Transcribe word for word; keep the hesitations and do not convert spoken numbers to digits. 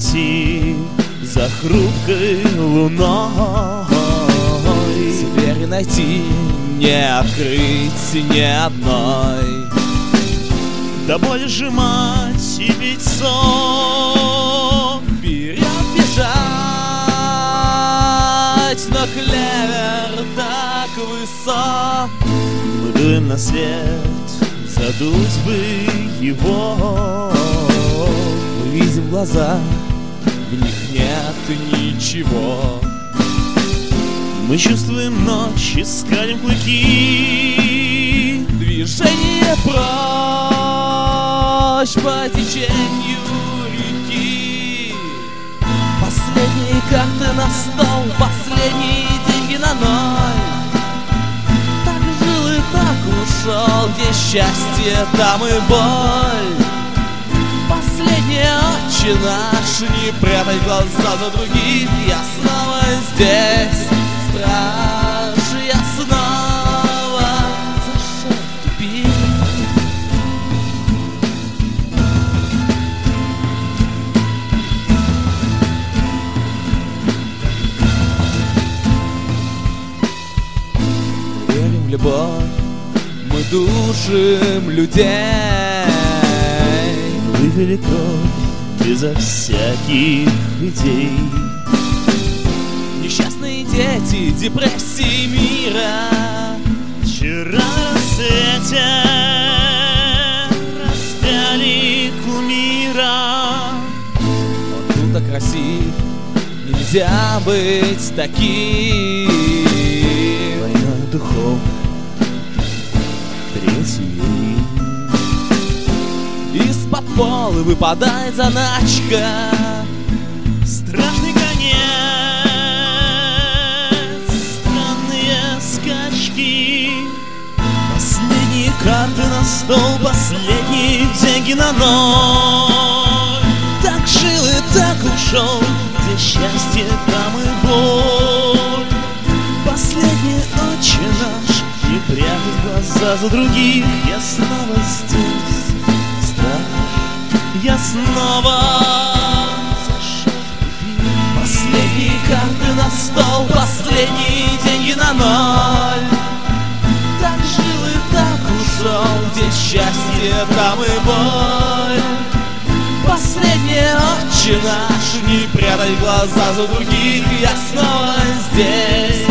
идти за хрупкой луной, двери найти, не открыть ни одной, до боли сжимать и бить сон, вперед бежать, но клевер так высок. Мы дуем на свет, задуть бы его. Мы видим глаза, в них нет ничего. Мы чувствуем ночь, искалим клыки. Движение прочь по течению реки. Последние карты на стол, последние деньги на ноль. Так жил и так ушел, где счастье, там и боль. Последнее отче наш, не прятать глаза за других. Я снова здесь, страж, я снова зашел в тупик. Верим в любовь, мы душим людей. Вывели кровь безо всяких идей. Несчастные дети, депрессии мира. Вчера на рассвете распяли кумира. Он был так красив, нельзя быть таким. Война духов, третий Рим. Из-под пола выпадает заначка. Страшный конец, странные скачки. Последние карты на стол, последние деньги на ноль. Так жил и так ушел, где счастье, там и боль. Последний отче наш, не прятать глаза за других. Я снова здесь, я снова зашел в тупик. Последние карты на стол, последние деньги на ноль. Так жил и так ушел, где счастье, там и боль. Последнее отче наш, не прятать глаза за других. Я снова здесь.